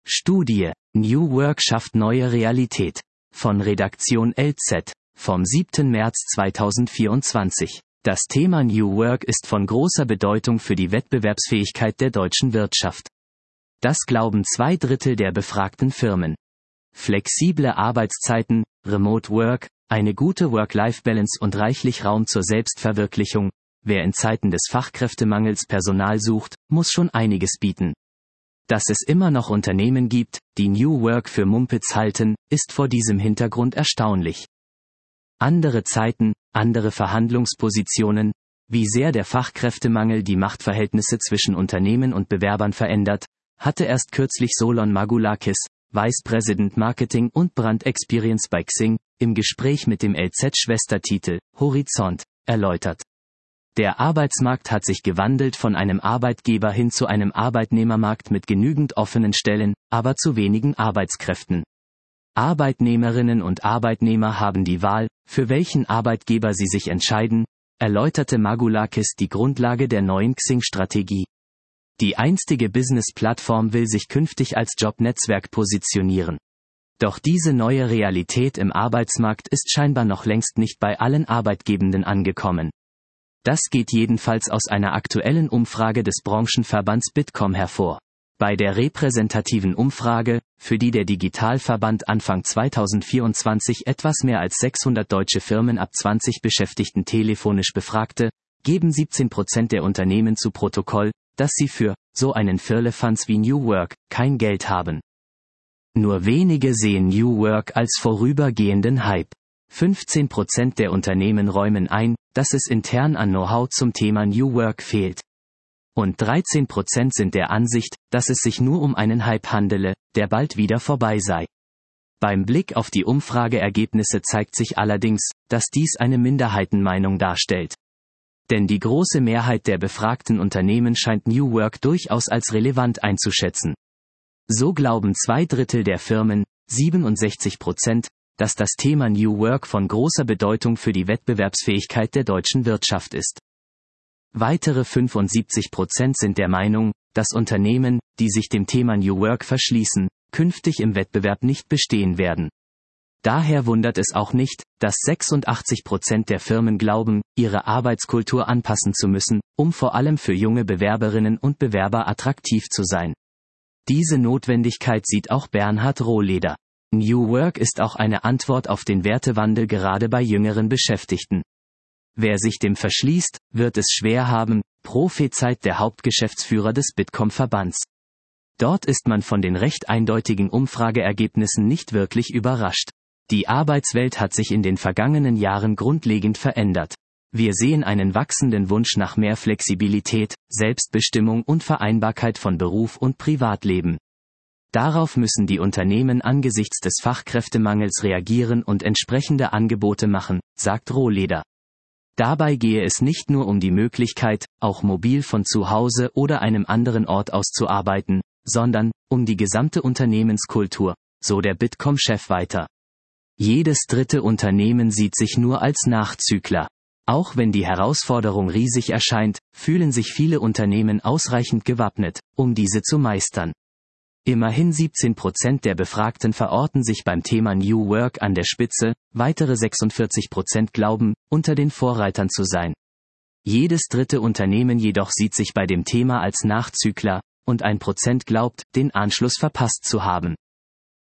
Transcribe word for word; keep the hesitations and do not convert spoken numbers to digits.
Studie, New Work schafft neue Realität. Von Redaktion L Z, vom siebten März zweitausendvierundzwanzig. Das Thema New Work ist von großer Bedeutung für die Wettbewerbsfähigkeit der deutschen Wirtschaft. Das glauben zwei Drittel der befragten Firmen. Flexible Arbeitszeiten, Remote Work, eine gute Work-Life-Balance und reichlich Raum zur Selbstverwirklichung. Wer in Zeiten des Fachkräftemangels Personal sucht, muss schon einiges bieten. Dass es immer noch Unternehmen gibt, die New Work für Mumpitz halten, ist vor diesem Hintergrund erstaunlich. Andere Zeiten, andere Verhandlungspositionen, wie sehr der Fachkräftemangel die Machtverhältnisse zwischen Unternehmen und Bewerbern verändert, hatte erst kürzlich Solon Magoulakis, Vice President Marketing und Brand Experience bei Xing, im Gespräch mit dem L Z-Schwestertitel Horizont erläutert. Der Arbeitsmarkt hat sich gewandelt von einem Arbeitgeber hin zu einem Arbeitnehmermarkt mit genügend offenen Stellen, aber zu wenigen Arbeitskräften. Arbeitnehmerinnen und Arbeitnehmer haben die Wahl, für welchen Arbeitgeber sie sich entscheiden, erläuterte Magoulakis die Grundlage der neuen Xing-Strategie. Die einstige Business-Plattform will sich künftig als Jobnetzwerk positionieren. Doch diese neue Realität im Arbeitsmarkt ist scheinbar noch längst nicht bei allen Arbeitgebenden angekommen. Das geht jedenfalls aus einer aktuellen Umfrage des Branchenverbands Bitkom hervor. Bei der repräsentativen Umfrage, für die der Digitalverband Anfang zweitausendvierundzwanzig etwas mehr als sechshundert deutsche Firmen ab zwanzig Beschäftigten telefonisch befragte, geben siebzehn Prozent der Unternehmen zu Protokoll, dass sie für so einen Firlefanz wie New Work kein Geld haben. Nur wenige sehen New Work als vorübergehenden Hype. fünfzehn Prozent der Unternehmen räumen ein, dass es intern an Know-how zum Thema New Work fehlt. Und dreizehn Prozent sind der Ansicht, dass es sich nur um einen Hype handele, der bald wieder vorbei sei. Beim Blick auf die Umfrageergebnisse zeigt sich allerdings, dass dies eine Minderheitenmeinung darstellt. Denn die große Mehrheit der befragten Unternehmen scheint New Work durchaus als relevant einzuschätzen. So glauben zwei Drittel der Firmen, siebenundsechzig Prozent, dass das Thema New Work von großer Bedeutung für die Wettbewerbsfähigkeit der deutschen Wirtschaft ist. Weitere fünfundsiebzig Prozent sind der Meinung, dass Unternehmen, die sich dem Thema New Work verschließen, künftig im Wettbewerb nicht bestehen werden. Daher wundert es auch nicht, dass sechsundachtzig Prozent der Firmen glauben, ihre Arbeitskultur anpassen zu müssen, um vor allem für junge Bewerberinnen und Bewerber attraktiv zu sein. Diese Notwendigkeit sieht auch Bernhard Rohleder. New Work ist auch eine Antwort auf den Wertewandel gerade bei jüngeren Beschäftigten. Wer sich dem verschließt, wird es schwer haben, prophezeit der Hauptgeschäftsführer des Bitkom-Verbands. Dort ist man von den recht eindeutigen Umfrageergebnissen nicht wirklich überrascht. Die Arbeitswelt hat sich in den vergangenen Jahren grundlegend verändert. Wir sehen einen wachsenden Wunsch nach mehr Flexibilität, Selbstbestimmung und Vereinbarkeit von Beruf und Privatleben. Darauf müssen die Unternehmen angesichts des Fachkräftemangels reagieren und entsprechende Angebote machen, sagt Rohleder. Dabei gehe es nicht nur um die Möglichkeit, auch mobil von zu Hause oder einem anderen Ort aus zu arbeiten, sondern um die gesamte Unternehmenskultur, so der Bitkom-Chef weiter. Jedes dritte Unternehmen sieht sich nur als Nachzügler. Auch wenn die Herausforderung riesig erscheint, fühlen sich viele Unternehmen ausreichend gewappnet, um diese zu meistern. Immerhin siebzehn Prozent der Befragten verorten sich beim Thema New Work an der Spitze, weitere sechsundvierzig Prozent glauben, unter den Vorreitern zu sein. Jedes dritte Unternehmen jedoch sieht sich bei dem Thema als Nachzügler, und ein Prozent glaubt, den Anschluss verpasst zu haben.